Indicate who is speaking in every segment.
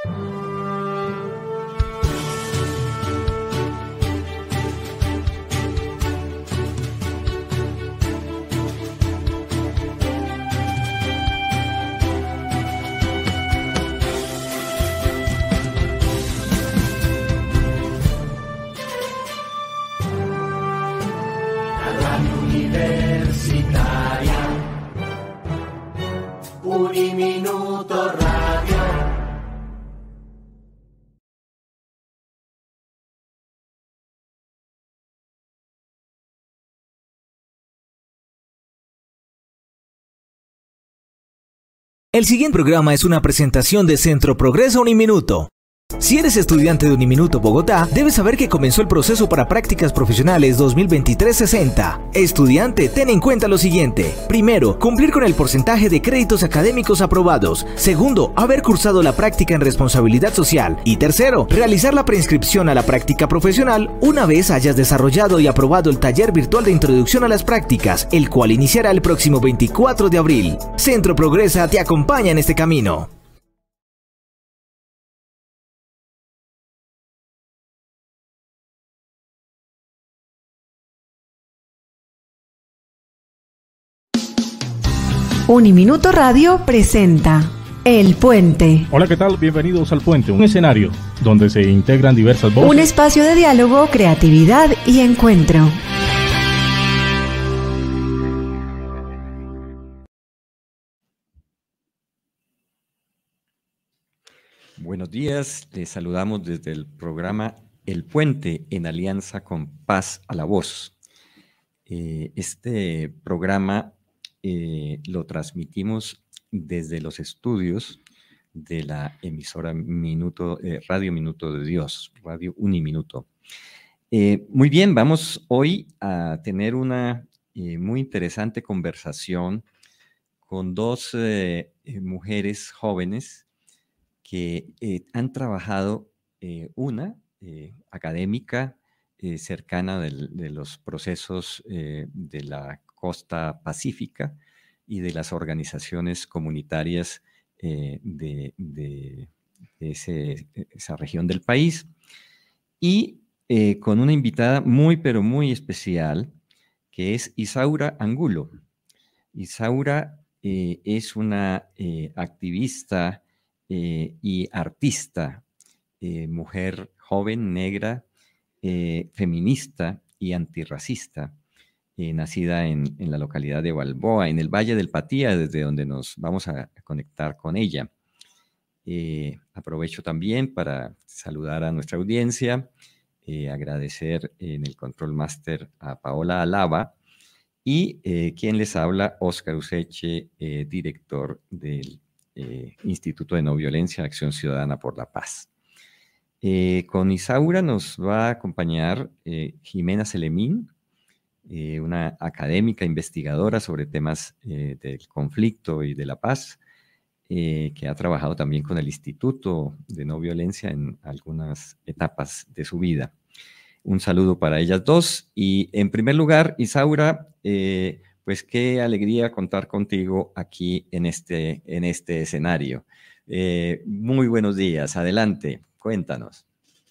Speaker 1: Uniminuto Radio.
Speaker 2: El siguiente programa es una presentación de Centro Progreso Uniminuto. Si eres estudiante de Uniminuto Bogotá, debes saber que comenzó el proceso para prácticas profesionales 2023-60. Estudiante, ten en cuenta lo siguiente. Primero, cumplir con el porcentaje de créditos académicos aprobados. Segundo, haber cursado la práctica en responsabilidad social. Y tercero, realizar la preinscripción a la práctica profesional una vez hayas desarrollado y aprobado el taller virtual de introducción a las prácticas, el cual iniciará el próximo 24 de abril. Centro Progresa te acompaña en este camino.
Speaker 3: Uniminuto Radio presenta El Puente.
Speaker 4: Hola, ¿qué tal? Bienvenidos al Puente, un escenario donde se integran diversas voces.
Speaker 3: Un espacio de diálogo, creatividad y encuentro.
Speaker 5: Buenos días, les saludamos desde el programa El Puente en alianza con Paz a la Voz. Este programa lo transmitimos desde los estudios de la emisora Radio Minuto de Dios, Radio Uniminuto. Muy bien, vamos hoy a tener una muy interesante conversación con dos mujeres jóvenes que han trabajado, una académica cercana de los procesos de la costa pacífica y de las organizaciones comunitarias de esa región del país, y con una invitada muy, pero muy especial, que es Isaura Angulo. Isaura es una activista y artista, mujer joven, negra, feminista y antirracista, nacida en la localidad de Balboa, en el Valle del Patía, desde donde nos vamos a conectar con ella. Aprovecho también para saludar a nuestra audiencia, agradecer en el Control Master a Paola Alaba y quien les habla, Óscar Useche, director del Instituto de No Violencia, Acción Ciudadana por la Paz. Con Isaura nos va a acompañar Jimena Celemín, una académica investigadora sobre temas del conflicto y de la paz, que ha trabajado también con el Instituto de No Violencia en algunas etapas de su vida. Un saludo para ellas dos. Y en primer lugar, Isaura, pues qué alegría contar contigo aquí en este escenario. Muy buenos días, adelante, cuéntanos.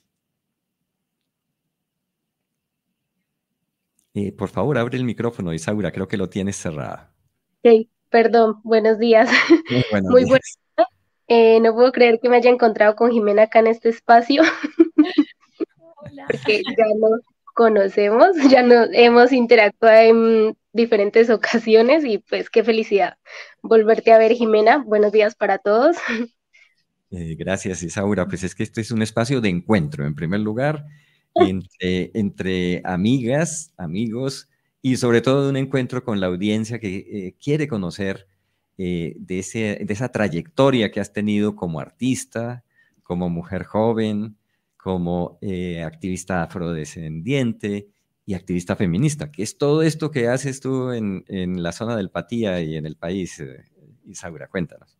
Speaker 5: Por favor, abre el micrófono, Isaura, creo que lo tienes cerrado.
Speaker 6: Ok, perdón, buenos días. Muy buenos días. No puedo creer que me haya encontrado con Jimena acá en este espacio. Hola. Porque ya nos conocemos, ya nos hemos interactuado en diferentes ocasiones y pues qué felicidad volverte a ver, Jimena. Buenos días para todos.
Speaker 5: Gracias, Isaura. Pues es que este es un espacio de encuentro, en primer lugar, entre amigas, amigos, y sobre todo un encuentro con la audiencia que quiere conocer de esa trayectoria que has tenido como artista, como mujer joven, como activista afrodescendiente y activista feminista, que es todo esto que haces tú en la zona del Patía y en el país. Isaura, cuéntanos.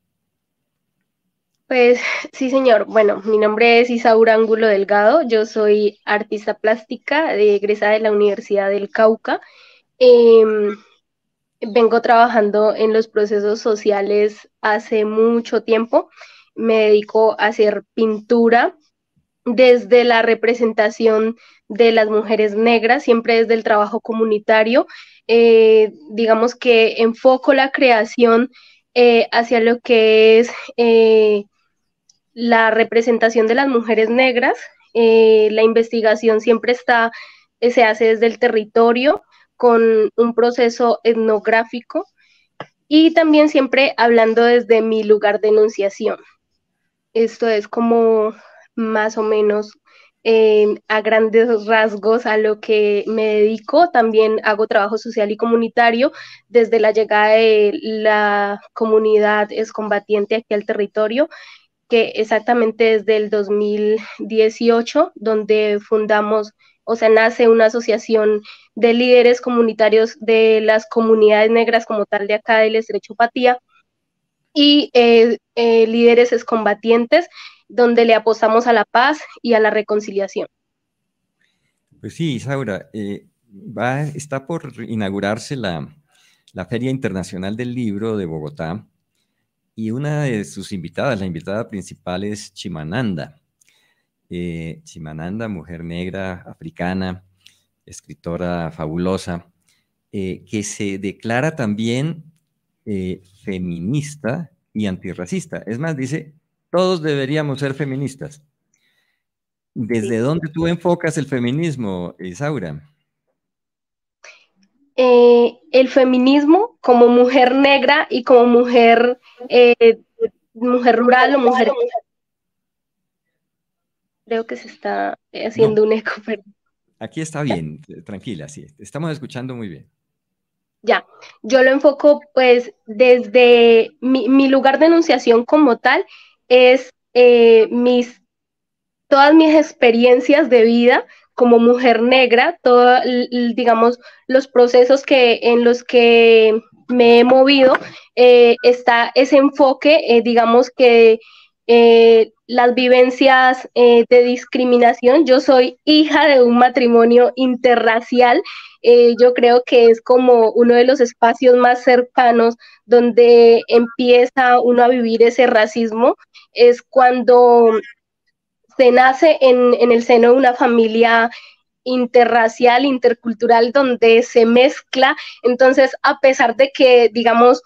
Speaker 6: Pues sí, señor. Bueno, mi nombre es Isaura Angulo Delgado. Yo soy artista plástica egresada de la Universidad del Cauca. Vengo trabajando en los procesos sociales hace mucho tiempo. me dedico a hacer pintura desde la representación de las mujeres negras, siempre desde el trabajo comunitario. Digamos que enfoco la creación hacia lo que es la representación de las mujeres negras. La investigación siempre se hace desde el territorio con un proceso etnográfico y también siempre hablando desde mi lugar de enunciación. Esto es como más o menos a grandes rasgos a lo que me dedico. También hago trabajo social y comunitario desde la llegada de la comunidad excombatiente aquí al territorio, que exactamente desde el 2018, donde fundamos, o sea, nace una asociación de líderes comunitarios de las comunidades negras como tal de acá del Estrecho Patía y líderes excombatientes, donde le apostamos a la paz y a la reconciliación.
Speaker 5: Pues sí, Isaura, está por inaugurarse la Feria Internacional del Libro de Bogotá, y una de sus invitadas, la invitada principal, es Chimamanda. Chimamanda, mujer negra, africana, escritora fabulosa, que se declara también feminista y antirracista. Es más, dice, todos deberíamos ser feministas. ¿Desde dónde tú enfocas el feminismo, Isaura?
Speaker 6: El feminismo como mujer negra y como mujer rural o mujer... Creo que se está haciendo un eco. Pero...
Speaker 5: Aquí está bien, tranquila, sí, estamos escuchando muy bien.
Speaker 6: Ya, yo lo enfoco pues desde mi lugar de enunciación como tal, es todas mis experiencias de vida como mujer negra, digamos, los procesos en los que me he movido, está ese enfoque, digamos que las vivencias de discriminación. Yo soy hija de un matrimonio interracial. Yo creo que es como uno de los espacios más cercanos donde empieza uno a vivir ese racismo, es cuando se nace en el seno de una familia interracial, intercultural, donde se mezcla. Entonces, a pesar de que, digamos,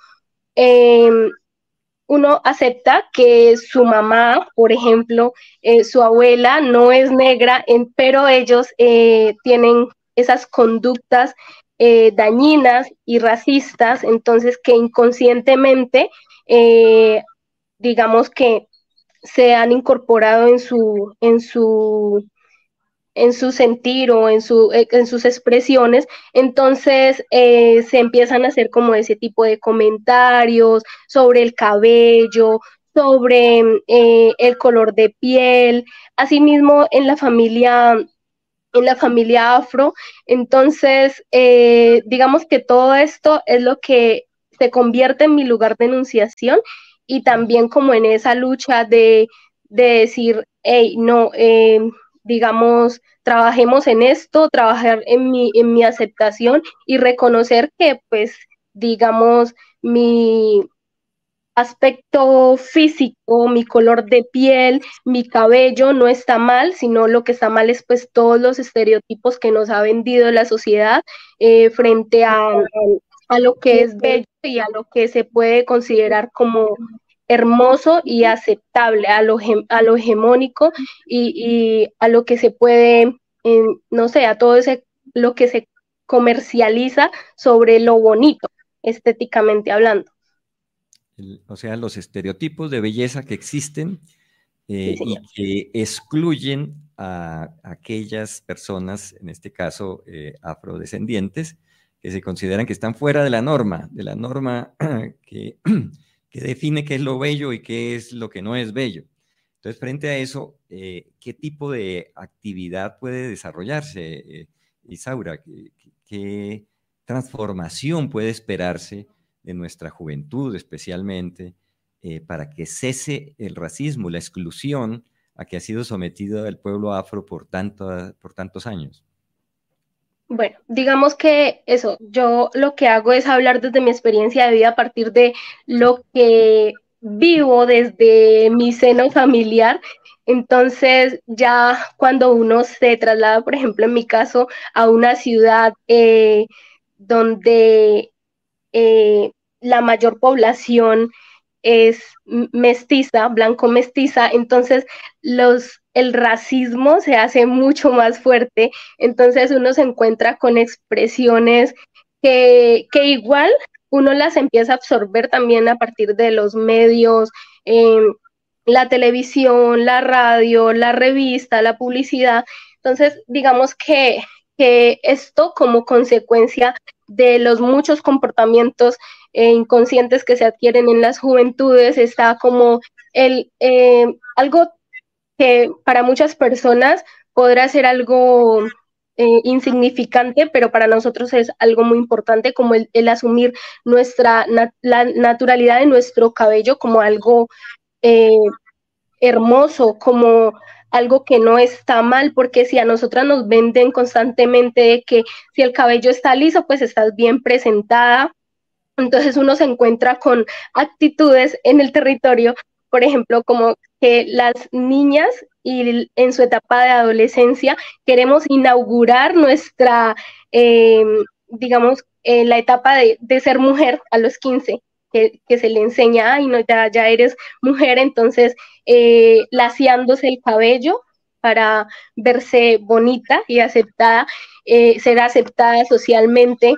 Speaker 6: uno acepta que su mamá, por ejemplo, su abuela no es negra, pero ellos tienen esas conductas dañinas y racistas, entonces que inconscientemente, digamos que se han incorporado en su sentir o en sus expresiones. Entonces se empiezan a hacer como ese tipo de comentarios sobre el cabello, sobre el color de piel, asimismo en la familia afro. Entonces digamos que todo esto es lo que se convierte en mi lugar de enunciación, y también como en esa lucha de decir, hey, no, digamos, trabajemos en esto, trabajar en mi aceptación y reconocer que, pues, digamos, mi aspecto físico, mi color de piel, mi cabello no está mal, sino lo que está mal es pues todos los estereotipos que nos ha vendido la sociedad frente a lo que es bello y a lo que se puede considerar como hermoso y aceptable, a lo hegemónico y a lo que se puede, no sé, a todo lo que se comercializa sobre lo bonito, estéticamente hablando.
Speaker 5: O sea, los estereotipos de belleza que existen y que excluyen a aquellas personas, en este caso afrodescendientes, que se consideran que están fuera de la norma que define qué es lo bello y qué es lo que no es bello. Entonces, frente a eso, ¿qué tipo de actividad puede desarrollarse, Isaura? ¿Qué transformación puede esperarse de nuestra juventud especialmente, para que cese el racismo, la exclusión a que ha sido sometido el pueblo afro por tantos años?
Speaker 6: Bueno, digamos que eso, yo lo que hago es hablar desde mi experiencia de vida a partir de lo que vivo desde mi seno familiar. Entonces, ya cuando uno se traslada, por ejemplo, en mi caso, a una ciudad donde la mayor población es mestiza, blanco mestiza, entonces el racismo se hace mucho más fuerte, entonces uno se encuentra con expresiones que igual uno las empieza a absorber también a partir de los medios, la televisión, la radio, la revista, la publicidad. Entonces, digamos que esto como consecuencia de los muchos comportamientos inconscientes que se adquieren en las juventudes, está como algo que para muchas personas podrá ser algo insignificante, pero para nosotros es algo muy importante, como el asumir la naturalidad de nuestro cabello como algo hermoso, como algo que no está mal, porque si a nosotras nos venden constantemente de que si el cabello está liso, pues estás bien presentada, entonces uno se encuentra con actitudes en el territorio, por ejemplo, como que las niñas y en su etapa de adolescencia queremos inaugurar nuestra, digamos, la etapa de ser mujer a los 15, que se le enseña, ay, no, ya eres mujer, entonces laciándose el cabello para verse bonita y aceptada, ser aceptada socialmente.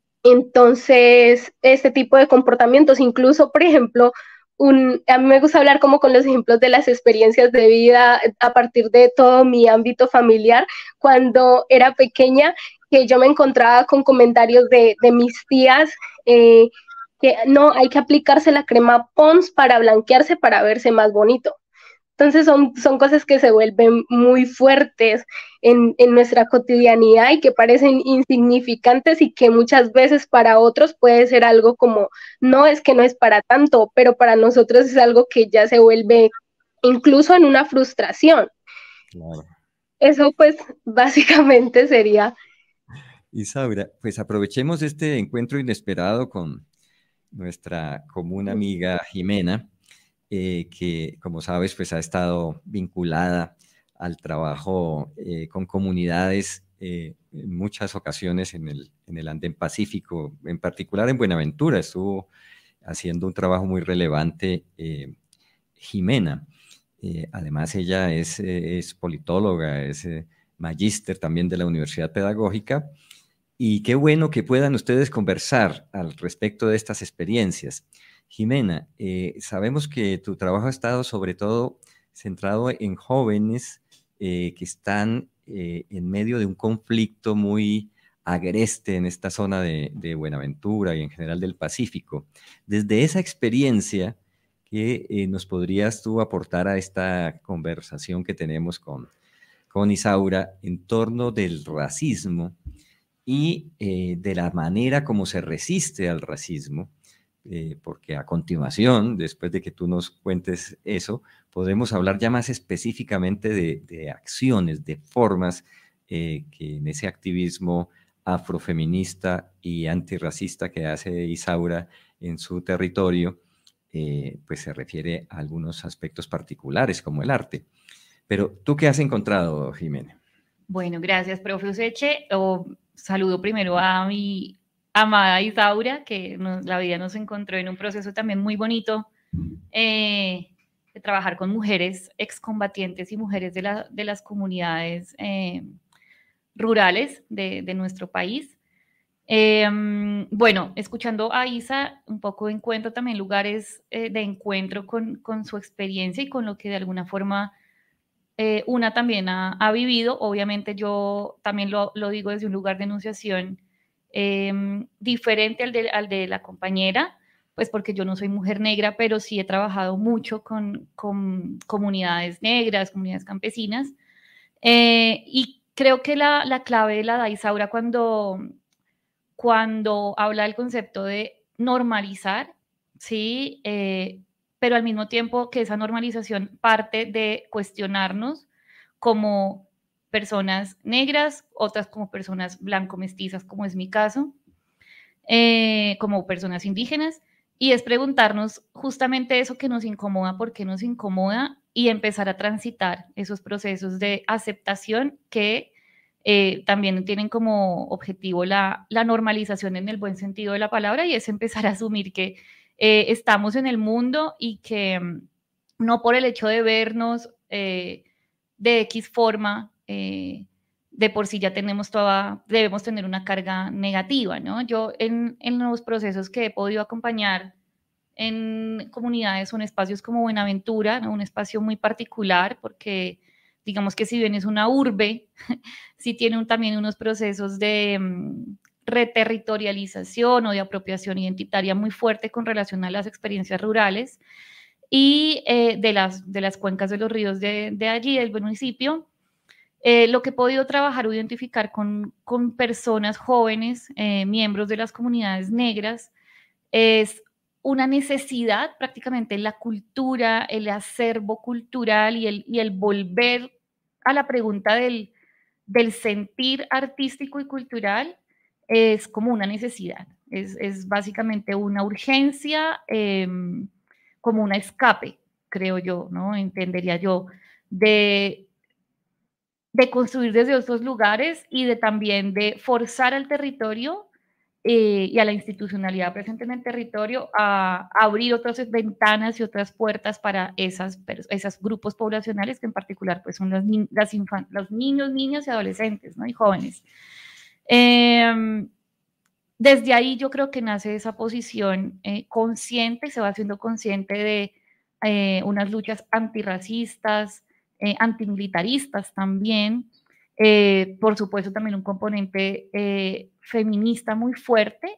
Speaker 6: Entonces, este tipo de comportamientos, incluso, por ejemplo, a mí me gusta hablar como con los ejemplos de las experiencias de vida a partir de todo mi ámbito familiar. Cuando era pequeña, que yo me encontraba con comentarios de mis tías, que no, hay que aplicarse la crema Pond's para blanquearse, para verse más bonito. Entonces son cosas que se vuelven muy fuertes en nuestra cotidianidad y que parecen insignificantes y que muchas veces para otros puede ser algo como, no, es que no es para tanto, pero para nosotros es algo que ya se vuelve incluso en una frustración.
Speaker 5: Claro.
Speaker 6: Eso pues básicamente sería.
Speaker 5: Isaura, pues aprovechemos este encuentro inesperado con nuestra común amiga Jimena, que como sabes pues ha estado vinculada al trabajo con comunidades en muchas ocasiones en el Andén Pacífico, en particular en Buenaventura estuvo haciendo un trabajo muy relevante Jimena. Además ella es politóloga, es magíster también de la Universidad Pedagógica, y qué bueno que puedan ustedes conversar al respecto de estas experiencias. Jimena, sabemos que tu trabajo ha estado sobre todo centrado en jóvenes que están en medio de un conflicto muy agreste en esta zona de Buenaventura y en general del Pacífico. Desde esa experiencia, ¿qué nos podrías tú aportar a esta conversación que tenemos con Isaura en torno del racismo y de la manera como se resiste al racismo? Porque a continuación, después de que tú nos cuentes eso, podemos hablar ya más específicamente de acciones, de formas que en ese activismo afrofeminista y antirracista que hace Isaura en su territorio, pues se refiere a algunos aspectos particulares como el arte. Pero, ¿tú qué has encontrado, Jimena?
Speaker 7: Bueno, gracias, profe Useche. Saludo primero a mi amada Isaura, que la vida nos encontró en un proceso también muy bonito de trabajar con mujeres excombatientes y mujeres de las comunidades rurales de nuestro país. Bueno, escuchando a Isa, un poco encuentro también lugares de encuentro con su experiencia y con lo que de alguna forma una también ha vivido. Obviamente yo también lo digo desde un lugar de enunciación diferente al de la compañera, pues porque yo no soy mujer negra, pero sí he trabajado mucho con comunidades negras, comunidades campesinas, y creo que la clave la da Isaura cuando habla del concepto de normalizar, ¿sí? Pero al mismo tiempo que esa normalización parte de cuestionarnos como personas negras, otras como personas blanco-mestizas, como es mi caso, como personas indígenas, y es preguntarnos justamente eso que nos incomoda, por qué nos incomoda, y empezar a transitar esos procesos de aceptación que también tienen como objetivo la normalización en el buen sentido de la palabra, y es empezar a asumir que estamos en el mundo y que no por el hecho de vernos de X forma, de por sí ya debemos tener una carga negativa, ¿no? Yo en los procesos que he podido acompañar en comunidades o en espacios como Buenaventura, ¿no? Un espacio muy particular porque digamos que si bien es una urbe, sí tiene también unos procesos de reterritorialización o de apropiación identitaria muy fuerte con relación a las experiencias rurales y de las cuencas de los ríos de allí, del municipio. Lo que he podido trabajar o identificar con personas jóvenes, miembros de las comunidades negras, es una necesidad prácticamente en la cultura, el acervo cultural y el volver a la pregunta del sentir artístico y cultural es como una necesidad, es básicamente una urgencia, como un escape, creo yo, ¿no? Entendería yo, de construir desde otros lugares y de también de forzar al territorio y a la institucionalidad presente en el territorio a abrir otras ventanas y otras puertas para esos grupos poblacionales que en particular pues son los niños, niñas y adolescentes, ¿no? Y jóvenes. Desde ahí yo creo que nace esa posición consciente, se va haciendo consciente de unas luchas antirracistas, antimilitaristas también, por supuesto también un componente feminista muy fuerte,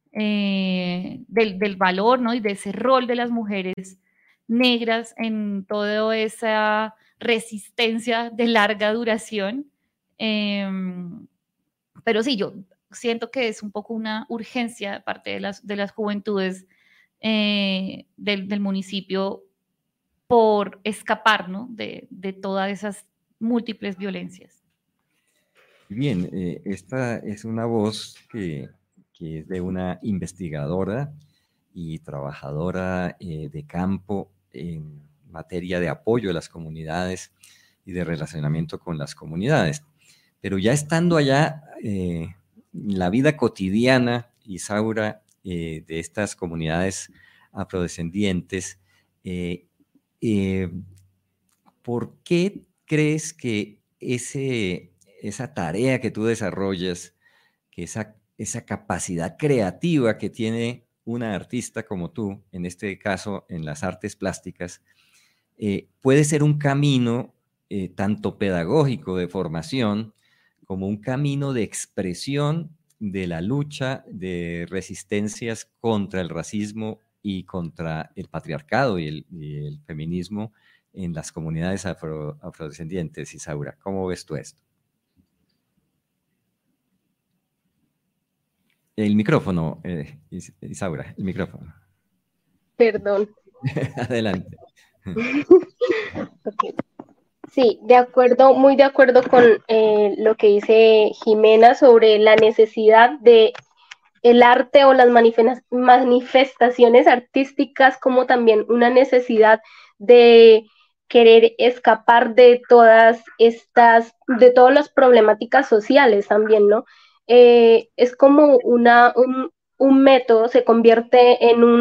Speaker 7: del valor, ¿no? Y de ese rol de las mujeres negras en toda esa resistencia de larga duración. Pero sí, yo siento que es un poco una urgencia de parte de las juventudes del municipio por escapar, ¿no? de todas esas múltiples violencias.
Speaker 5: Bien, esta es una voz que es de una investigadora y trabajadora de campo en materia de apoyo a las comunidades y de relacionamiento con las comunidades. Pero ya estando allá, la vida cotidiana, Isaura, de estas comunidades afrodescendientes, ¿por qué crees que esa tarea que tú desarrollas, que esa capacidad creativa que tiene una artista como tú, en este caso en las artes plásticas, puede ser un camino tanto pedagógico de formación como un camino de expresión de la lucha de resistencias contra el racismo y contra el patriarcado y el feminismo en las comunidades afrodescendientes? Isaura, ¿cómo ves tú esto? El micrófono, Isaura, el micrófono.
Speaker 6: Perdón.
Speaker 5: Adelante.
Speaker 6: Okay. Sí, muy de acuerdo con lo que dice Jimena sobre la necesidad de el arte o las manifestaciones artísticas, como también una necesidad de querer escapar de todas las problemáticas sociales también, ¿no? Es como un método, se convierte en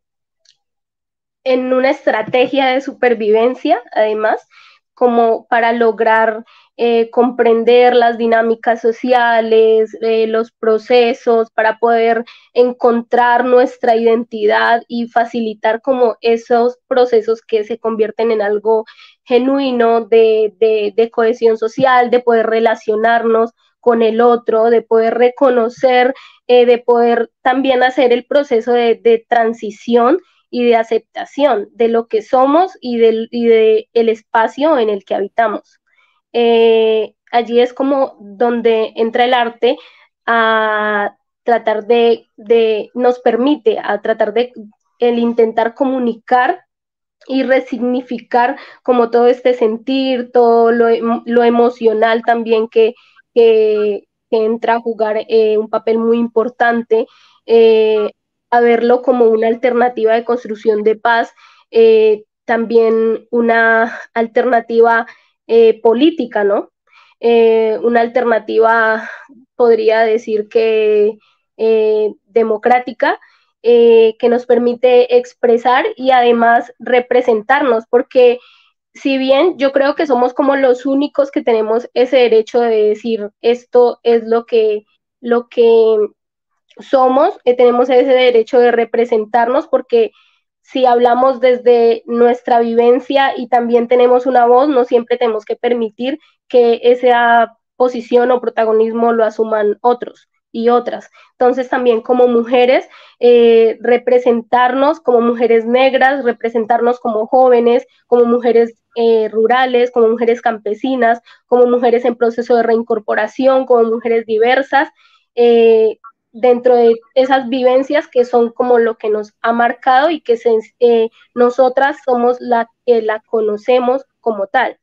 Speaker 6: una estrategia de supervivencia, además, como para lograr comprender las dinámicas sociales, los procesos, para poder encontrar nuestra identidad y facilitar como esos procesos que se convierten en algo genuino de cohesión social, de poder relacionarnos con el otro, de poder reconocer, de poder también hacer el proceso de transición y de aceptación de lo que somos y de el espacio en el que habitamos. Allí es como donde entra el arte a tratar nos permite a tratar de el intentar comunicar y resignificar como todo este sentir, todo lo emocional también que entra a jugar un papel muy importante a verlo como una alternativa de construcción de paz, también una alternativa política, ¿no? Una alternativa, podría decir que democrática, que nos permite expresar y además representarnos, porque si bien yo creo que somos como los únicos que tenemos ese derecho de decir esto es lo que somos, tenemos ese derecho de representarnos, porque si hablamos desde nuestra vivencia y también tenemos una voz, no siempre tenemos que permitir que esa posición o protagonismo lo asuman otros y otras. Entonces también como mujeres, representarnos como mujeres negras, representarnos como jóvenes, como mujeres rurales, como mujeres campesinas, como mujeres en proceso de reincorporación, como mujeres diversas, dentro de esas vivencias que son como lo que nos ha marcado y que nosotras somos la que la conocemos como tal.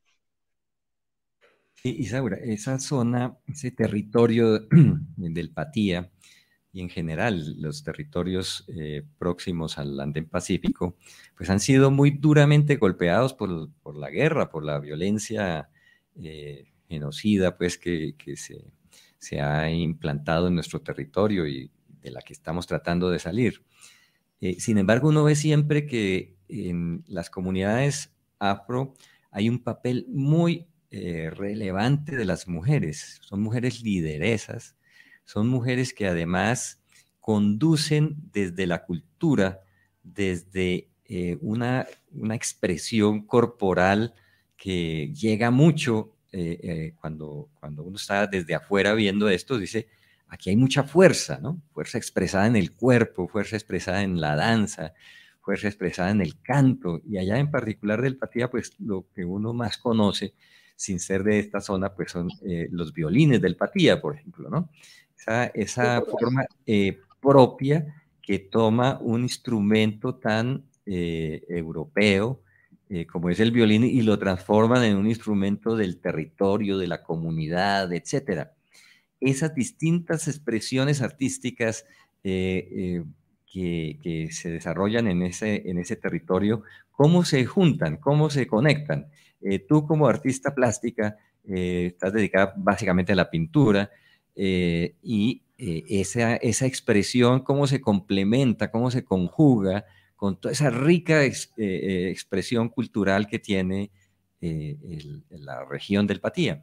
Speaker 5: Isaura, esa zona, ese territorio del Patía y en general los territorios próximos al Andén Pacífico, pues han sido muy duramente golpeados por la guerra, por la violencia genocida, pues que se ha implantado en nuestro territorio y de la que estamos tratando de salir. Sin embargo, uno ve siempre que en las comunidades afro hay un papel muy relevante de las mujeres. Son mujeres lideresas, son mujeres que además conducen desde la cultura, desde una expresión corporal que llega mucho. Cuando uno está desde afuera viendo esto, dice, aquí hay mucha fuerza, ¿no? Fuerza expresada en el cuerpo, fuerza expresada en la danza, fuerza expresada en el canto, y allá en particular del Patía, pues lo que uno más conoce, sin ser de esta zona, pues son los violines del Patía, por ejemplo, ¿no? Esa forma propia que toma un instrumento tan europeo, como es el violín, y lo transforman en un instrumento del territorio, de la comunidad, etc. Esas distintas expresiones artísticas que se desarrollan en ese territorio, ¿cómo se juntan? ¿Cómo se conectan? Tú como artista plástica estás dedicada básicamente a la pintura y esa expresión, ¿cómo se complementa? ¿Cómo se conjuga con toda esa rica expresión cultural que tiene la región del Patía?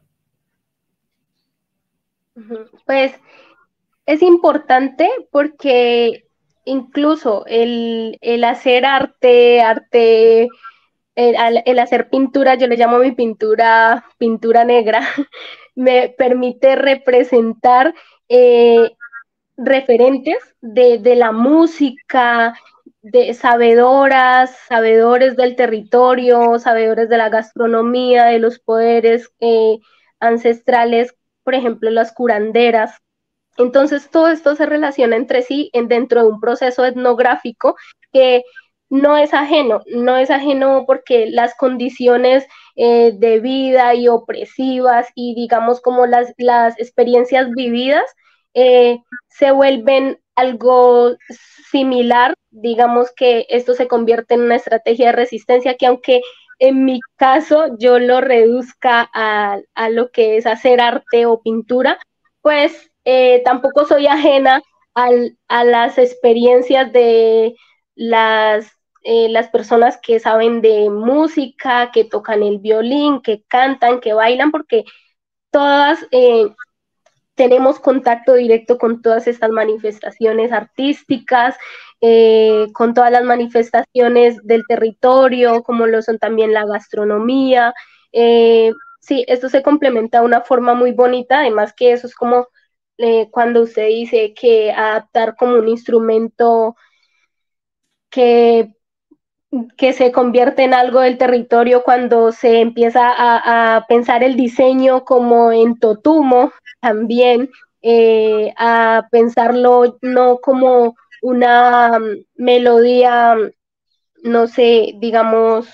Speaker 6: Pues es importante porque incluso el hacer arte, el hacer pintura, yo le llamo mi pintura negra, me permite representar referentes de la música, de sabedores del territorio, sabedores de la gastronomía, de los poderes ancestrales, por ejemplo, las curanderas. Entonces, todo esto se relaciona entre sí dentro de un proceso etnográfico que no es ajeno porque las condiciones de vida y opresivas y digamos como las experiencias vividas se vuelven algo similar, digamos que esto se convierte en una estrategia de resistencia que aunque en mi caso yo lo reduzca a lo que es hacer arte o pintura, pues tampoco soy ajena a las experiencias de las personas que saben de música, que tocan el violín, que cantan, que bailan, porque todas tenemos contacto directo con todas estas manifestaciones artísticas, con todas las manifestaciones del territorio, como lo son también la gastronomía. Sí, esto se complementa de una forma muy bonita, además que eso es como cuando usted dice que adaptar como un instrumento que se convierte en algo del territorio cuando se empieza a pensar el diseño como en Totumo, también a pensarlo no como una melodía, no sé, digamos,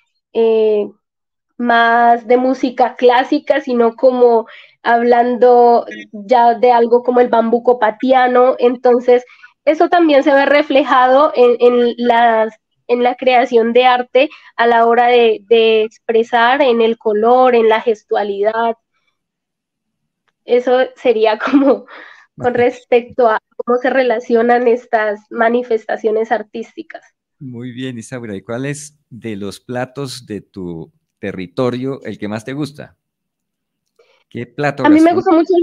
Speaker 6: más de música clásica, sino como hablando ya de algo como el bambuco patiano. Entonces, eso también se ve reflejado en la creación de arte a la hora de expresar en el color, en la gestualidad. Eso sería como con respecto a cómo se relacionan estas manifestaciones artísticas.
Speaker 5: Muy bien, Isaura. ¿Y cuál es de los platos de tu territorio el que más te gusta? ¿Qué plato?
Speaker 6: A mí me gusta mucho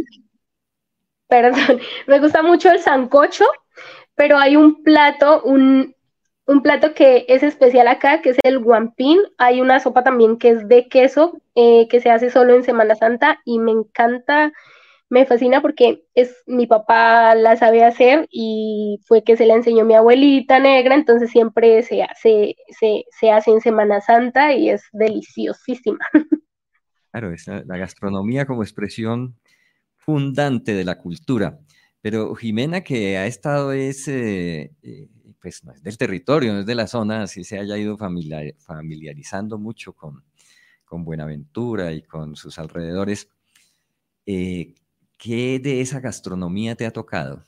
Speaker 6: me gusta mucho el sancocho, pero hay un plato que es especial acá, que es el guampín. Hay una sopa también que es de queso, que se hace solo en Semana Santa y me encanta, me fascina porque mi papá la sabe hacer y fue que se la enseñó mi abuelita negra, entonces siempre se hace en Semana Santa y es deliciosísima.
Speaker 5: Claro, es la gastronomía como expresión fundante de la cultura. Pero Jimena, que ha estado pues no es del territorio, no es de la zona, así se haya ido familiarizando mucho con Buenaventura y con sus alrededores. ¿Qué de esa gastronomía te ha tocado?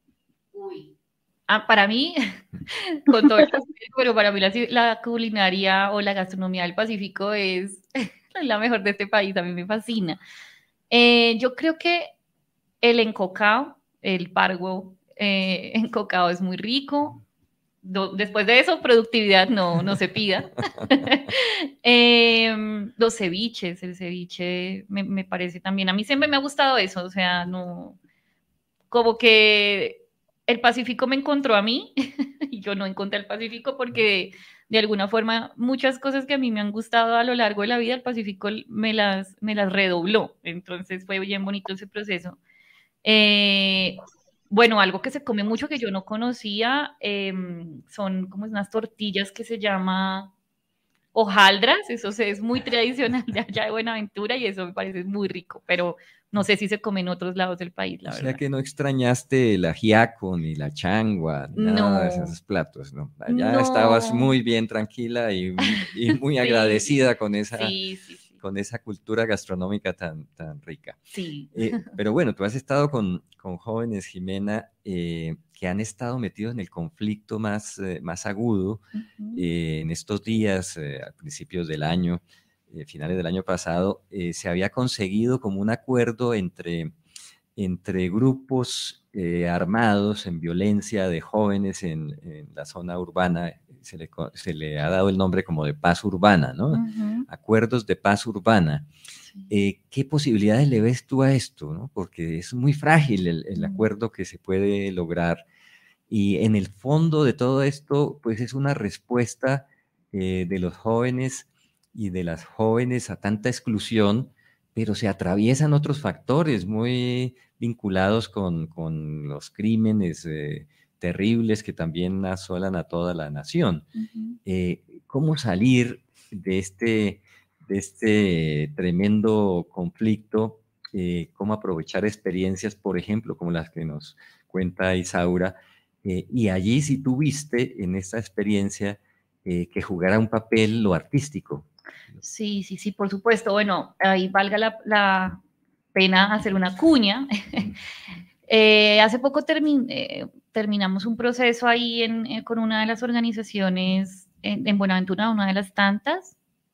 Speaker 7: Para mí, con todo el respeto, pero para mí la culinaria o la gastronomía del Pacífico es la mejor de este país, a mí me fascina. Yo creo que el encocado, el pargo encocado es muy rico. Después de eso, productividad no se pida. Los ceviches, el ceviche me parece también, a mí siempre me ha gustado eso, o sea, no, como que el Pacífico me encontró a mí y yo no encontré el Pacífico porque de alguna forma muchas cosas que a mí me han gustado a lo largo de la vida, el Pacífico me las redobló, entonces fue bien bonito ese proceso. Bueno, algo que se come mucho que yo no conocía son como unas tortillas que se llama hojaldras, eso es muy tradicional de allá de Buenaventura y eso me parece muy rico, pero no sé si se come en otros lados del país, la verdad.
Speaker 5: O sea que no extrañaste el ajiaco, ni la changua, ni nada de esos platos, ¿no? Allá estabas muy bien tranquila y muy sí, agradecida con esa, con esa cultura gastronómica tan rica.
Speaker 7: Sí.
Speaker 5: Pero bueno, tú has estado con jóvenes, Jimena, que han estado metidos en el conflicto más agudo en estos días, a principios del año, finales del año pasado, se había conseguido como un acuerdo entre grupos armados en violencia de jóvenes en la zona urbana. Se le ha dado el nombre como de paz urbana, ¿no? Acuerdos de paz urbana. ¿Qué posibilidades le ves tú a esto, ¿no? Porque es muy frágil el acuerdo que se puede lograr. Y en el fondo de todo esto, pues es una respuesta de los jóvenes y de las jóvenes a tanta exclusión, pero se atraviesan otros factores muy vinculados con los crímenes terribles que también asolan a toda la nación. ¿Cómo salir de este tremendo conflicto? ¿Cómo aprovechar experiencias, por ejemplo, como las que nos cuenta Isaura? Y allí sí tuviste en esta experiencia que jugara un papel lo artístico.
Speaker 7: Sí, por supuesto. Bueno, ahí valga la pena hacer una cuña. Hace poco terminamos un proceso ahí con una de las organizaciones en Buenaventura, una de las tantas,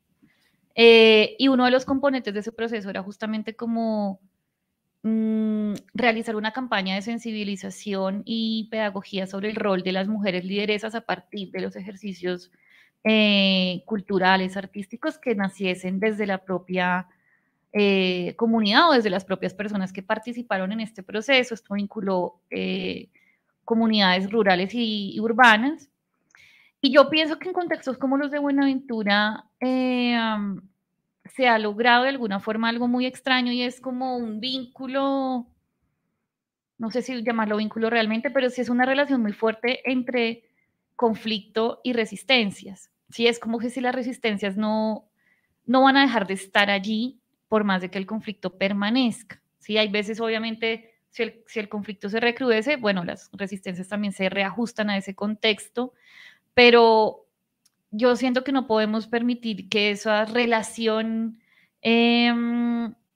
Speaker 7: y uno de los componentes de ese proceso era justamente como realizar una campaña de sensibilización y pedagogía sobre el rol de las mujeres lideresas a partir de los ejercicios culturales, artísticos que naciesen desde la propia comunidad o desde las propias personas que participaron en este proceso. Esto vinculó comunidades rurales y urbanas. Y yo pienso que en contextos como los de Buenaventura se ha logrado de alguna forma algo muy extraño y es como un vínculo, no sé si llamarlo vínculo realmente, pero sí es una relación muy fuerte entre conflicto y resistencias. Sí, es como que si las resistencias no van a dejar de estar allí por más de que el conflicto permanezca. Sí, hay veces, obviamente, si el conflicto se recrudece, bueno, las resistencias también se reajustan a ese contexto, pero yo siento que no podemos permitir que esa relación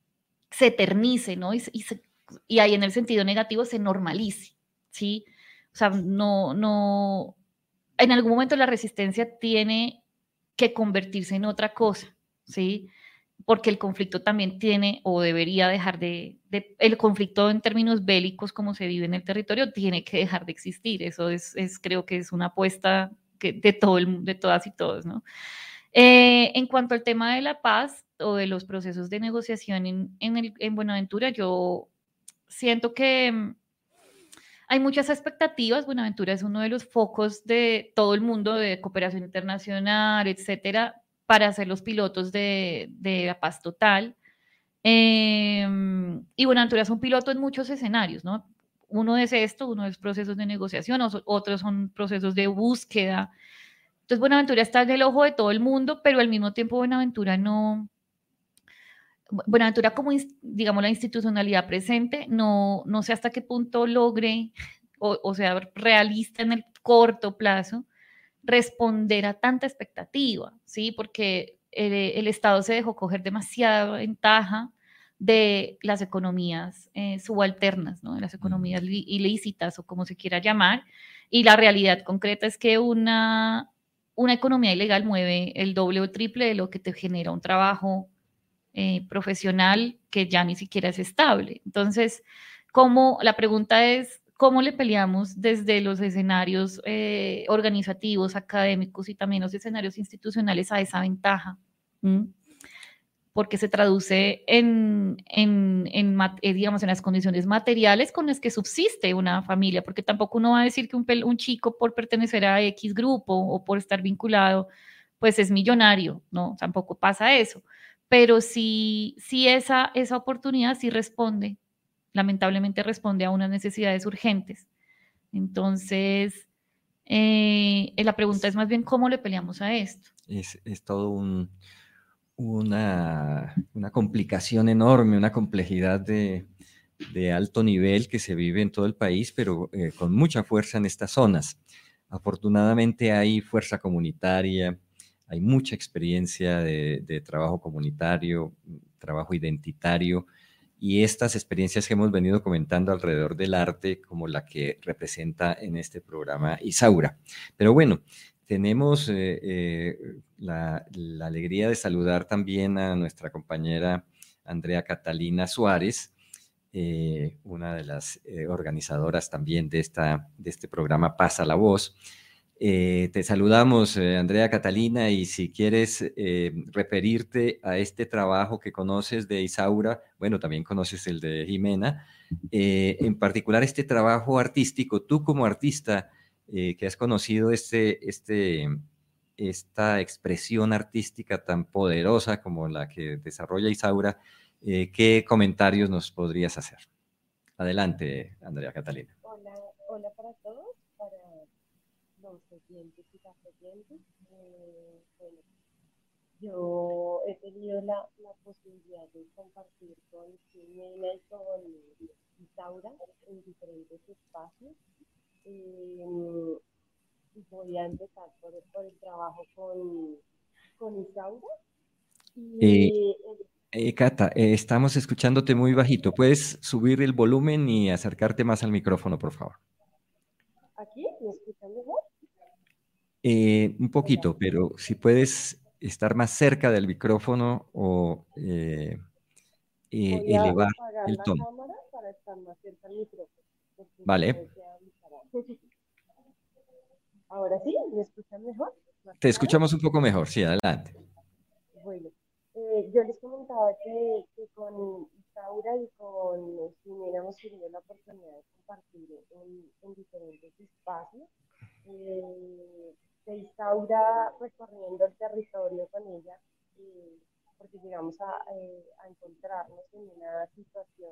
Speaker 7: se eternice, ¿no? Y ahí en el sentido negativo se normalice, ¿sí? O sea, no, en algún momento la resistencia tiene que convertirse en otra cosa, ¿sí? Porque el conflicto también tiene o debería dejar el conflicto en términos bélicos como se vive en el territorio tiene que dejar de existir. Eso creo que es una apuesta de todas y todos, ¿no? En cuanto al tema de la paz o de los procesos de negociación en Buenaventura, yo siento que hay muchas expectativas. Buenaventura es uno de los focos de todo el mundo de cooperación internacional, etcétera, para ser los pilotos de la paz total. Y Buenaventura es un piloto en muchos escenarios, ¿no? Uno es uno es procesos de negociación, otros son procesos de búsqueda. Entonces Buenaventura está en el ojo de todo el mundo, pero al mismo tiempo Buenaventura como, digamos, la institucionalidad presente, no sé hasta qué punto logre o sea realista en el corto plazo responder a tanta expectativa, ¿sí? Porque el Estado se dejó coger demasiada ventaja de las economías subalternas, ¿no? De las economías ilícitas o como se quiera llamar, y la realidad concreta es que una economía ilegal mueve el doble o triple de lo que te genera un trabajo profesional que ya ni siquiera es estable. Entonces, la pregunta es, ¿cómo le peleamos desde los escenarios organizativos, académicos y también los escenarios institucionales a esa ventaja? ¿Mm? Porque se traduce digamos, en las condiciones materiales con las que subsiste una familia, porque tampoco uno va a decir que un chico por pertenecer a X grupo o por estar vinculado, pues es millonario, ¿no? Tampoco pasa eso. Pero sí esa oportunidad sí responde, lamentablemente responde a unas necesidades urgentes. Entonces, la pregunta es más bien, ¿cómo le peleamos a esto?
Speaker 5: Es todo una complicación enorme, una complejidad de alto nivel que se vive en todo el país, pero con mucha fuerza en estas zonas. Afortunadamente hay fuerza comunitaria, hay mucha experiencia de trabajo comunitario, trabajo identitario, y estas experiencias que hemos venido comentando alrededor del arte, como la que representa en este programa Isaura. Pero bueno, tenemos la alegría de saludar también a nuestra compañera Andrea Catalina Suárez, una de las organizadoras también de este programa Pasa la Voz. Te saludamos, Andrea Catalina, y si quieres referirte a este trabajo que conoces de Isaura, bueno, también conoces el de Jimena, en particular este trabajo artístico, tú como artista que has conocido esta expresión artística tan poderosa como la que desarrolla Isaura, ¿qué comentarios nos podrías hacer? Adelante, Andrea Catalina.
Speaker 8: Hola para todos, para los oyentes y las oyentes. Bueno, yo he tenido la posibilidad de compartir con Jimena y con Isaura en diferentes espacios. Voy a empezar por el trabajo con Isaura.
Speaker 5: Cata, estamos escuchándote muy bajito. ¿Puedes subir el volumen y acercarte más al micrófono, por favor?
Speaker 8: ¿Aquí? ¿Me escuchan mejor?
Speaker 5: Un poquito, pero si puedes estar más cerca del micrófono o elevar el tono.
Speaker 8: La cámara para estar más cerca del micrófono.
Speaker 5: Vale.
Speaker 8: ¿Ahora sí? ¿Me escuchan mejor?
Speaker 5: Te escuchamos un poco mejor, sí, adelante.
Speaker 8: Bueno, yo les comentaba que con Isaura y con Jimena hemos tenido la oportunidad de compartir en diferentes espacios. De Isaura recorriendo el territorio con ella, porque llegamos a encontrarnos en una situación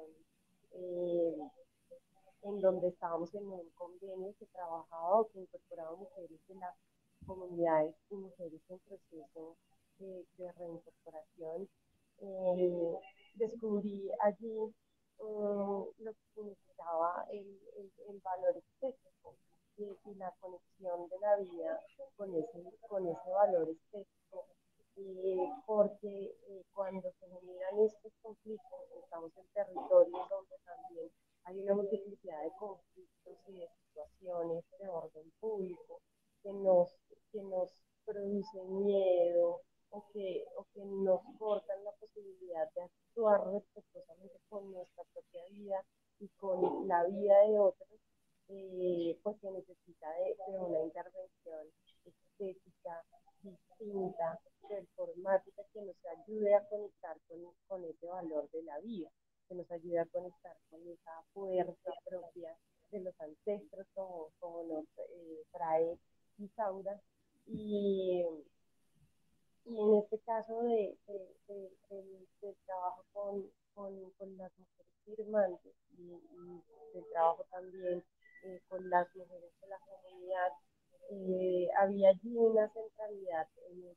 Speaker 8: en donde estábamos en un convenio que trabajaba o que incorporaba mujeres de las comunidades y mujeres en proceso de reincorporación. Descubrí allí lo que significaba el valor estético y la conexión de la vida con ese valor estético porque cuando se generan estos conflictos, estamos en territorios donde también hay una multiplicidad de conflictos y de situaciones de orden público que nos producen miedo o que nos cortan la posibilidad de actuar respetuosamente con nuestra propia vida y con la vida de otros, pues se necesita de una intervención estética distinta, performática, que nos ayude a conectar con ese valor de la vida, que nos ayude a conectar con esa fuerza propia de los ancestros, como nos trae Isaura. Y en este caso del trabajo con las mujeres firmantes y del trabajo también con las mujeres de la comunidad, había allí una centralidad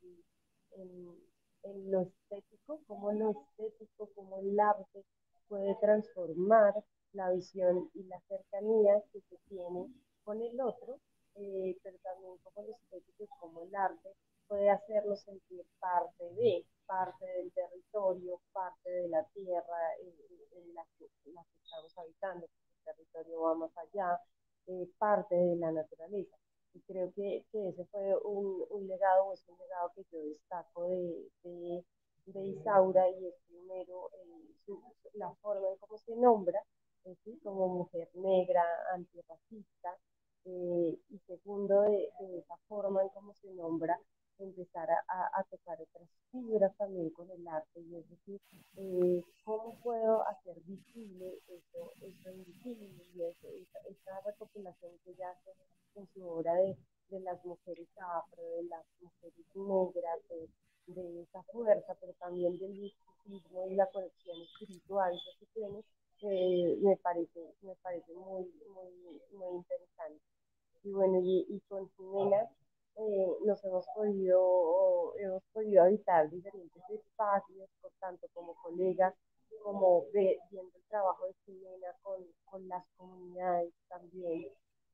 Speaker 8: en lo estético, como el arte puede transformar la visión y la cercanía que se tiene con el otro, pero también como lo estético y como el arte puede hacernos sentir parte del territorio, parte de la tierra en la que estamos habitando. El territorio va más allá, parte de la naturaleza. Y creo que ese fue un legado, es un legado que yo destaco de Isaura, y es primero la forma en cómo se nombra, ¿sí? Como mujer negra, antirracista, y segundo de esa forma en cómo se nombra, empezar a tocar otras fibras también con el arte, y es decir, cómo puedo hacer visible eso invisible, y esa recopilación que ella hace en su obra de las mujeres afro, de las mujeres negras, de esa fuerza, pero también del misticismo y la conexión espiritual que se tiene, me parece muy, muy, muy interesante. Y bueno, y con Jimena nos hemos podido habitar diferentes espacios, por tanto como colegas, como viendo el trabajo de Jimena con las comunidades también.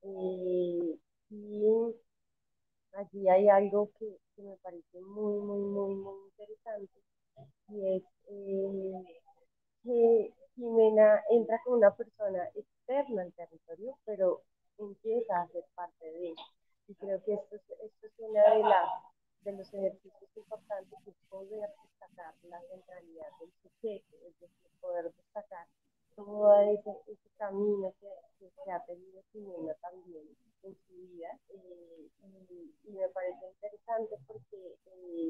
Speaker 8: Y allí hay algo que me parece muy, muy, muy, muy interesante, y es que Jimena entra como una persona externa al territorio, pero empieza a ser parte de él. Y creo que esto es una de los ejercicios importantes, que es poder destacar la centralidad del sujeto, es decir, poder destacar todo ese camino que se ha tenido Jimena también en su vida. Y me parece interesante porque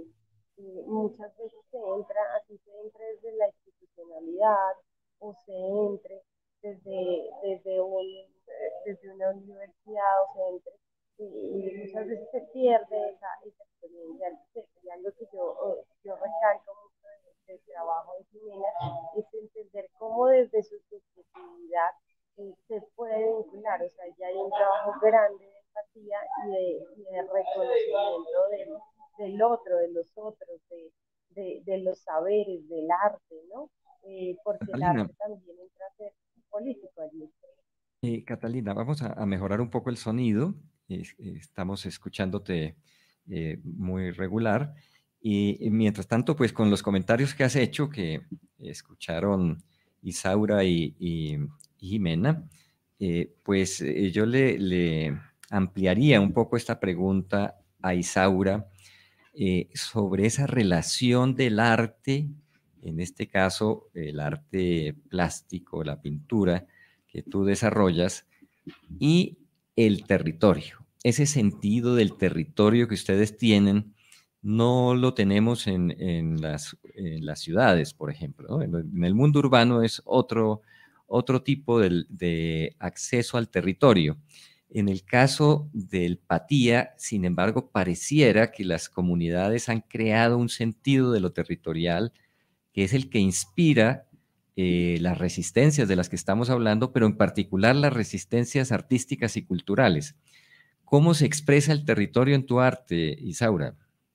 Speaker 8: muchas veces se entra desde la institucionalidad, o se entre desde una universidad, o se entre, y muchas veces se pierde esa experiencia. Y algo que yo recalco mucho del trabajo de Jimena es entender cómo desde su subjetividad se puede vincular, o sea, ya hay un trabajo grande de empatía y de reconocimiento del otro, de los otros, de los saberes, del arte, ¿no? Porque
Speaker 5: Catalina,
Speaker 8: el arte también entra a ser político allí.
Speaker 5: Catalina, vamos a mejorar un poco el sonido. Estamos escuchándote muy regular. Y mientras tanto, pues con los comentarios que has hecho, que escucharon Isaura y Jimena, pues yo le ampliaría un poco esta pregunta a Isaura sobre esa relación del arte, en este caso el arte plástico, la pintura que tú desarrollas, y el territorio. Ese sentido del territorio que ustedes tienen no lo tenemos en las ciudades, por ejemplo, ¿no? En el mundo urbano es otro tipo de acceso al territorio. En el caso del Patía, sin embargo, pareciera que las comunidades han creado un sentido de lo territorial que es el que inspira las resistencias de las que estamos hablando, pero en particular las resistencias artísticas y culturales. ¿Cómo se expresa el territorio en tu arte, Isaura?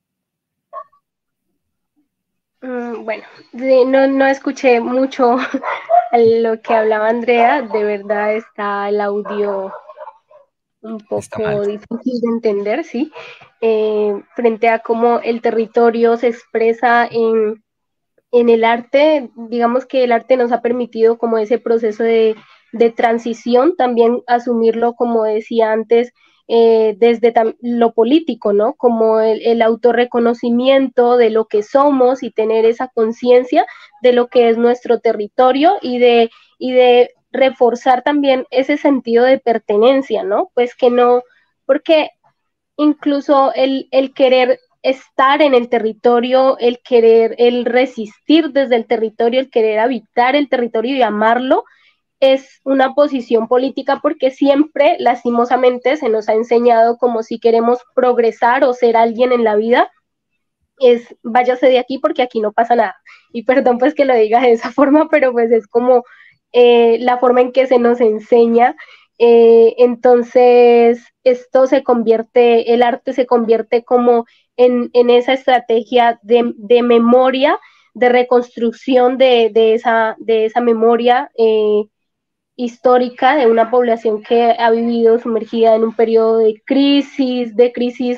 Speaker 6: Bueno, no escuché mucho lo que hablaba Andrea, de verdad está el audio un poco difícil de entender, sí, frente a cómo el territorio se expresa en el arte. Digamos que el arte nos ha permitido como ese proceso de transición, también asumirlo, como decía antes, desde lo político, ¿no? Como el autorreconocimiento de lo que somos y tener esa conciencia de lo que es nuestro territorio y de reforzar también ese sentido de pertenencia, ¿no? Pues que no, porque incluso el querer estar en el territorio, el querer, el resistir desde el territorio, el querer habitar el territorio y amarlo, es una posición política porque siempre, lastimosamente, se nos ha enseñado como si queremos progresar o ser alguien en la vida, es váyase de aquí porque aquí no pasa nada. Y perdón pues que lo diga de esa forma, pero pues es como la forma en que se nos enseña. Entonces, esto se convierte, el arte se convierte como en esa estrategia de memoria, de reconstrucción de esa memoria histórica de una población que ha vivido sumergida en un periodo de crisis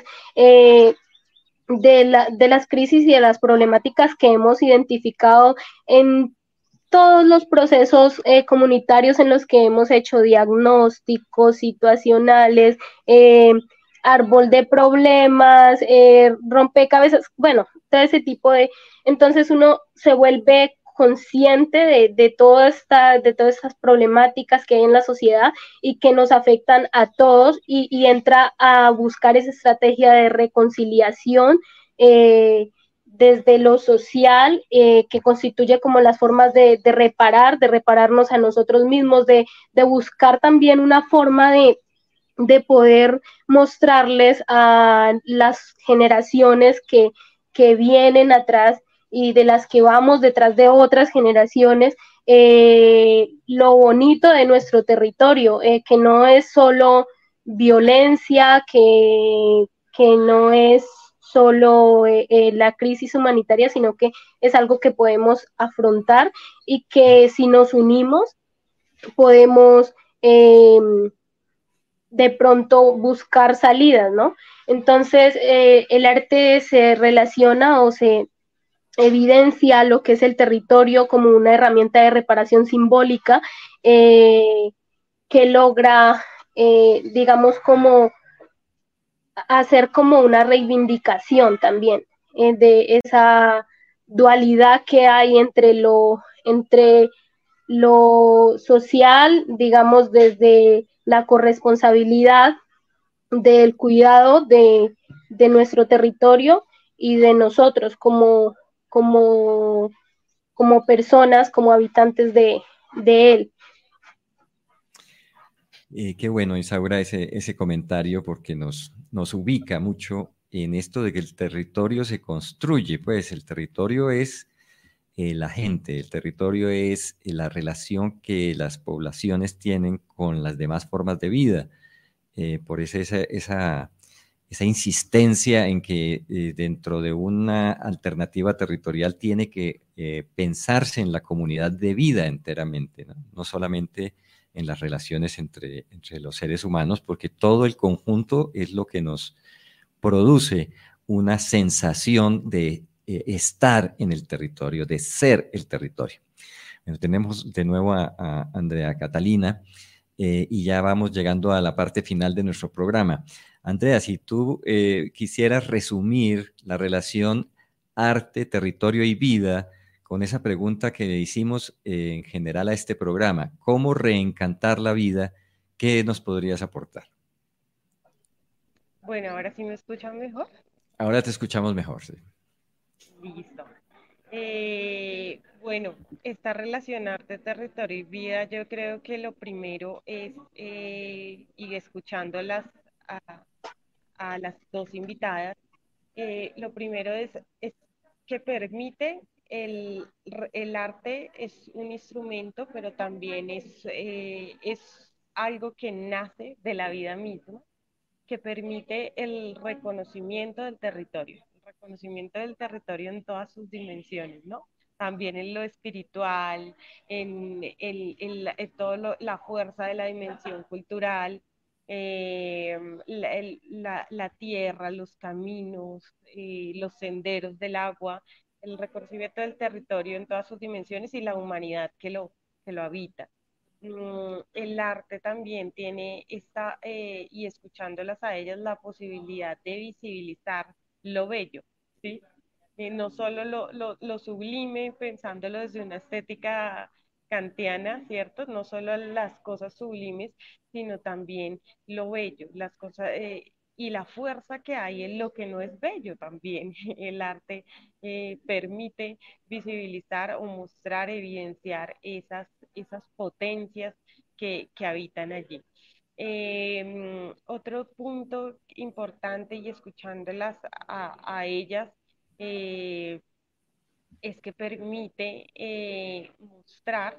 Speaker 6: de las crisis y de las problemáticas que hemos identificado en todos los procesos comunitarios en los que hemos hecho diagnósticos situacionales, árbol de problemas, rompecabezas, bueno, todo ese tipo de... Entonces uno se vuelve consciente de todas estas problemáticas que hay en la sociedad y que nos afectan a todos y entra a buscar esa estrategia de reconciliación desde lo social, que constituye como las formas de reparar, de repararnos a nosotros mismos, de buscar también una forma de poder mostrarles a las generaciones que vienen atrás y de las que vamos detrás de otras generaciones, lo bonito de nuestro territorio, que no es solo violencia, que no es solo la crisis humanitaria, sino que es algo que podemos afrontar y que si nos unimos podemos de pronto buscar salidas, ¿no? Entonces, el arte se relaciona o se evidencia lo que es el territorio como una herramienta de reparación simbólica que logra, digamos, como hacer como una reivindicación también de esa dualidad que hay entre lo social, digamos, desde la corresponsabilidad del cuidado de nuestro territorio y de nosotros como, como personas, como habitantes de él.
Speaker 5: Qué bueno, Isaura, ese comentario porque nos ubica mucho en esto de que el territorio se construye. Pues el territorio es la gente, el territorio es la relación que las poblaciones tienen con las demás formas de vida. Por eso esa insistencia en que dentro de una alternativa territorial tiene que pensarse en la comunidad de vida enteramente, ¿no? No solamente en las relaciones entre los seres humanos, porque todo el conjunto es lo que nos produce una sensación de estar en el territorio, de ser el territorio. Bueno, tenemos de nuevo a Andrea Catalina y ya vamos llegando a la parte final de nuestro programa. Andrea, si tú quisieras resumir la relación arte, territorio y vida con esa pregunta que le hicimos en general a este programa, ¿cómo reencantar la vida? ¿Qué nos podrías aportar?
Speaker 8: Bueno, ahora sí me escuchan mejor.
Speaker 5: Ahora te escuchamos mejor, sí.
Speaker 8: Listo. Bueno, esta relación arte, territorio y vida, yo creo que lo primero es, y escuchándolas a las dos invitadas, lo primero es que permite el arte es un instrumento, pero también es algo que nace de la vida misma, que permite el reconocimiento del territorio en todas sus dimensiones, ¿no? También en lo espiritual, en todo la fuerza de la dimensión cultural, la tierra, los caminos, los senderos del agua, el reconocimiento del territorio en todas sus dimensiones y la humanidad que lo habita. El arte también tiene y escuchándolas a ellas, la posibilidad de visibilizar lo bello, ¿sí? No solo lo sublime, pensándolo desde una estética kantiana, ¿cierto? No solo las cosas sublimes, sino también lo bello, las cosas, y la fuerza que hay en lo que no es bello también. El arte permite visibilizar o mostrar, evidenciar esas potencias que habitan allí. Otro punto importante y escuchándolas a ellas, es que permite mostrar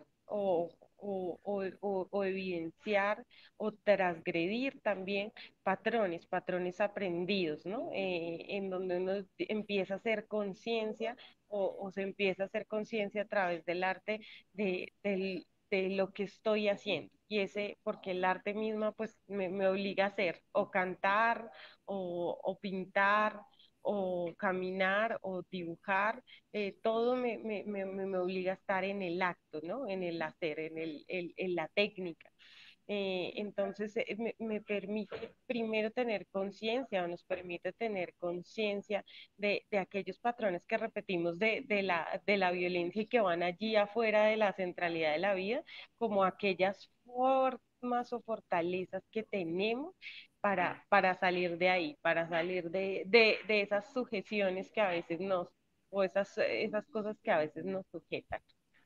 Speaker 8: o evidenciar o transgredir también patrones aprendidos, ¿no? En donde uno empieza a hacer conciencia o se empieza a hacer conciencia a través del arte de lo que estoy haciendo. Y porque el arte misma pues me obliga a hacer o cantar o pintar o caminar o dibujar, todo me obliga a estar en el acto, ¿no? En el hacer, en la técnica. Entonces me permite primero tener conciencia o nos permite tener conciencia de aquellos patrones que repetimos de la violencia y que van allí afuera de la centralidad de la vida, como aquellas formas o fortalezas que tenemos para salir de ahí, para salir de esas sujeciones que a veces o esas cosas que a veces nos sujetan.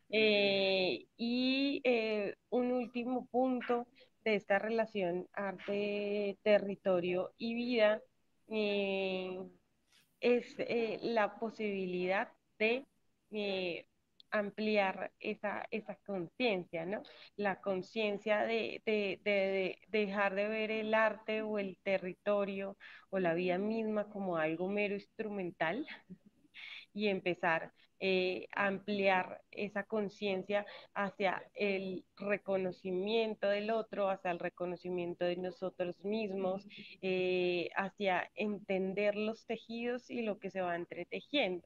Speaker 8: Un último punto de esta relación arte, territorio y vida es la posibilidad de ampliar esa conciencia, ¿no? La conciencia de dejar de ver el arte o el territorio o la vida misma como algo mero instrumental y empezar a ampliar esa conciencia hacia el reconocimiento del otro, hacia el reconocimiento de nosotros mismos, hacia entender los tejidos y lo que se va entretejiendo.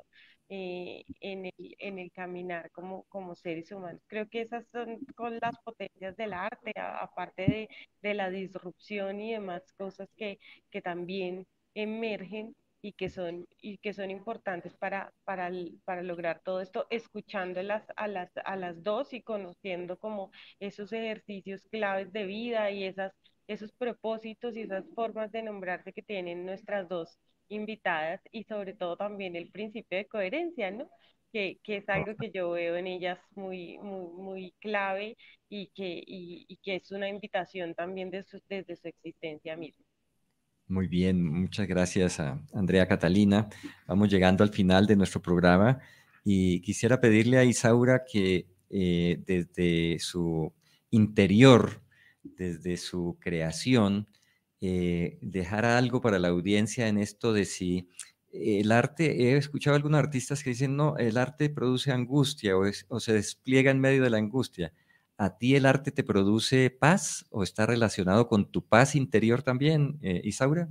Speaker 8: En el caminar como seres humanos. Creo que esas son con las potencias del arte, aparte de la disrupción y demás cosas que también emergen y que son importantes para lograr todo esto, escuchándolas a las dos y conociendo como esos ejercicios claves de vida y esos propósitos y esas formas de nombrarse que tienen nuestras dos invitadas y sobre todo también el principio de coherencia, ¿no? Que es algo que yo veo en ellas muy, muy, muy clave y que es una invitación también desde su existencia misma.
Speaker 5: Muy bien, muchas gracias a Andrea Catalina. Vamos llegando al final de nuestro programa y quisiera pedirle a Isaura que desde su interior, desde su creación, dejara algo para la audiencia en esto de si el arte, he escuchado a algunos artistas que dicen, no, el arte produce angustia o se despliega en medio de la angustia. ¿A ti el arte te produce paz o está relacionado con tu paz interior también, Isaura?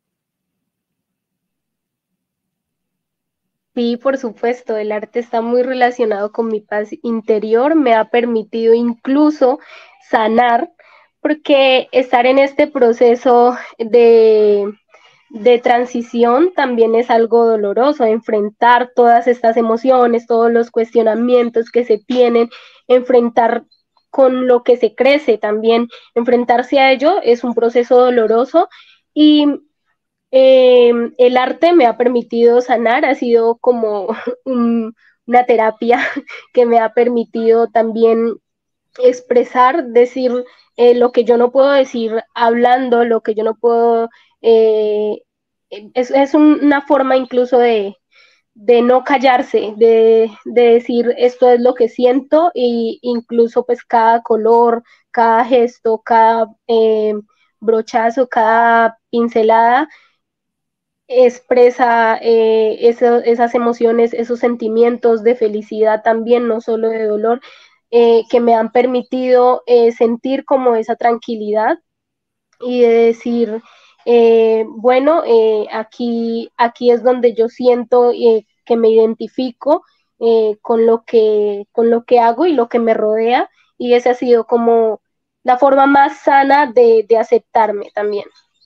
Speaker 6: Sí, por supuesto, el arte está muy relacionado con mi paz interior, me ha permitido incluso sanar, porque estar en este proceso de transición también es algo doloroso, enfrentar todas estas emociones, todos los cuestionamientos que se tienen, enfrentar con lo que se crece también, enfrentarse a ello es un proceso doloroso y el arte me ha permitido sanar, ha sido como una terapia que me ha permitido también expresar, decir lo que yo no puedo decir hablando, lo que yo no puedo, es una forma incluso de no callarse, de decir esto es lo que siento e incluso pues cada color, cada gesto, cada brochazo, cada pincelada expresa esas emociones, esos sentimientos de felicidad también, no solo de dolor, que me han permitido sentir como esa tranquilidad y de decir, bueno, aquí es donde yo siento que me identifico con lo que hago y lo que me rodea, y esa ha sido como la forma más sana de aceptarme también.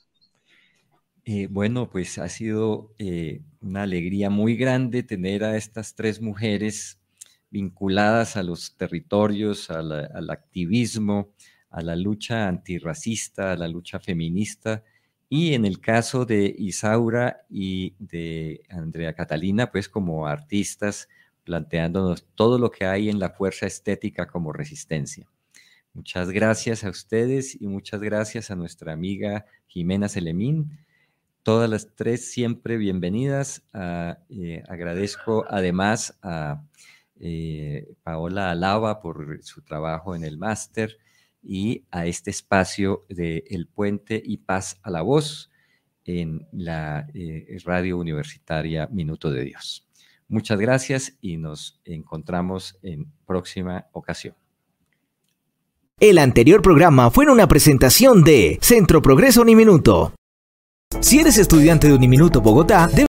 Speaker 5: Bueno, pues ha sido una alegría muy grande tener a estas tres mujeres vinculadas a los territorios, al activismo, a la lucha antirracista, a la lucha feminista, y en el caso de Isaura y de Andrea Catalina, pues como artistas, planteándonos todo lo que hay en la fuerza estética como resistencia. Muchas gracias a ustedes y muchas gracias a nuestra amiga Jimena Celemín. Todas las tres siempre bienvenidas. Agradezco además a Paola Alava por su trabajo en el máster y a este espacio de El Puente y Paz a la Voz en la radio universitaria Minuto de Dios. Muchas gracias y nos encontramos en próxima ocasión.
Speaker 2: El anterior programa fue una presentación de Centro Progreso Uniminuto. Si eres estudiante de Uniminuto Bogotá,